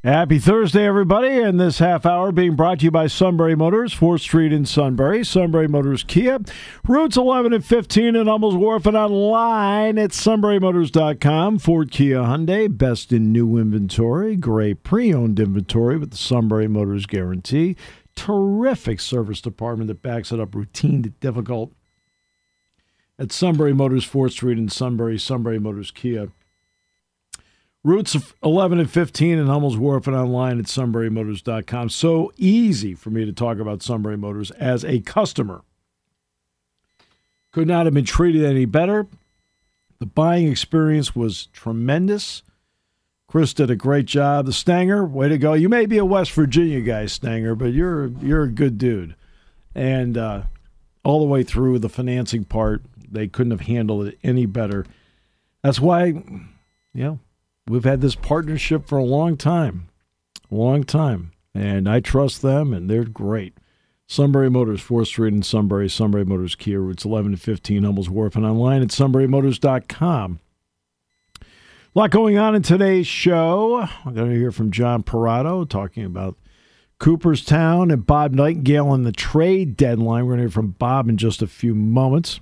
Happy Thursday, everybody, and this half hour being brought to you by Sunbury Motors, 4th Street in Sunbury, Sunbury Motors Kia, routes 11 and 15 in Hummels Wharf, and online at sunburymotors.com. Ford, Kia, Hyundai, best in new inventory, great pre-owned inventory with the Sunbury Motors guarantee, terrific service department that backs it up, routine to difficult. At Sunbury Motors, 4th Street in Sunbury, Sunbury Motors Kia. Routes 11 and 15 in Hummels Wharf and online at sunburymotors.com. So easy for me to talk about Sunbury Motors as a customer. Could not have been treated any better. The buying experience was tremendous. Chris did a great job. The Stanger, way to go. You may be a West Virginia guy, Stanger, but you're a good dude. And all the way through the financing part, they couldn't have handled it any better. That's why, we've had this partnership for a long time, and I trust them, and they're great. Sunbury Motors, 4th Street in Sunbury, Sunbury Motors Kia, routes 11 to 15, Hummels Wharf, and online at sunburymotors.com. A lot going on in today's show. I'm going to hear from John Parado talking about Cooperstown and Bob Nightingale and the trade deadline. We're going to hear from Bob in just a few moments.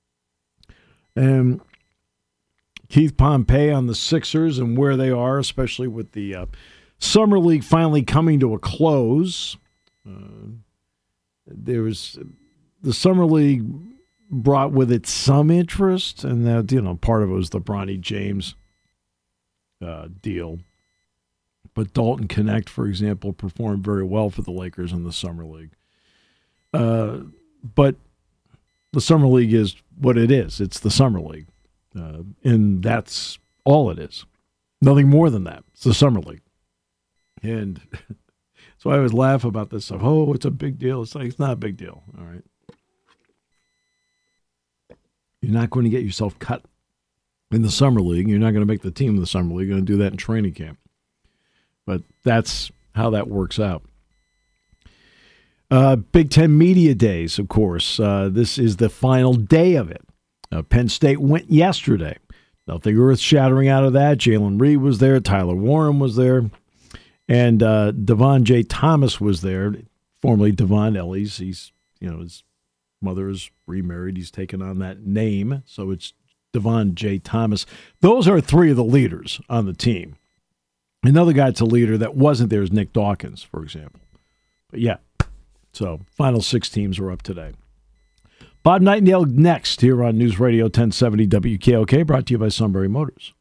And Keith Pompey on the Sixers and where they are, especially with the Summer League finally coming to a close. The Summer League brought with it some interest, and that part of it was the Bronny James deal. But Dalton Connect, for example, performed very well for the Lakers in the Summer League. But the Summer League is what it is. It's the Summer League. And that's all it is. Nothing more than that. It's the Summer League. And so I always laugh about this stuff. Oh, it's a big deal. It's like, it's not a big deal. All right. You're not going to get yourself cut in the Summer League. You're not going to make the team in the Summer League. You're going to do that in training camp. But that's how that works out. Big Ten Media Days, of course. This is the final day of it. Penn State went yesterday. Nothing earth-shattering out of that. Jalen Reed was there. Tyler Warren was there. And Devon J. Thomas was there, formerly Devon Ellis. He's, his mother is remarried. He's taken on that name, so it's Devon J. Thomas. Those are three of the leaders on the team. Another guy that's a leader that wasn't there is Nick Dawkins, for example. But yeah, so final 6 teams are up today. Bob Nightingale next here on News Radio 1070 WKOK, brought to you by Sunbury Motors.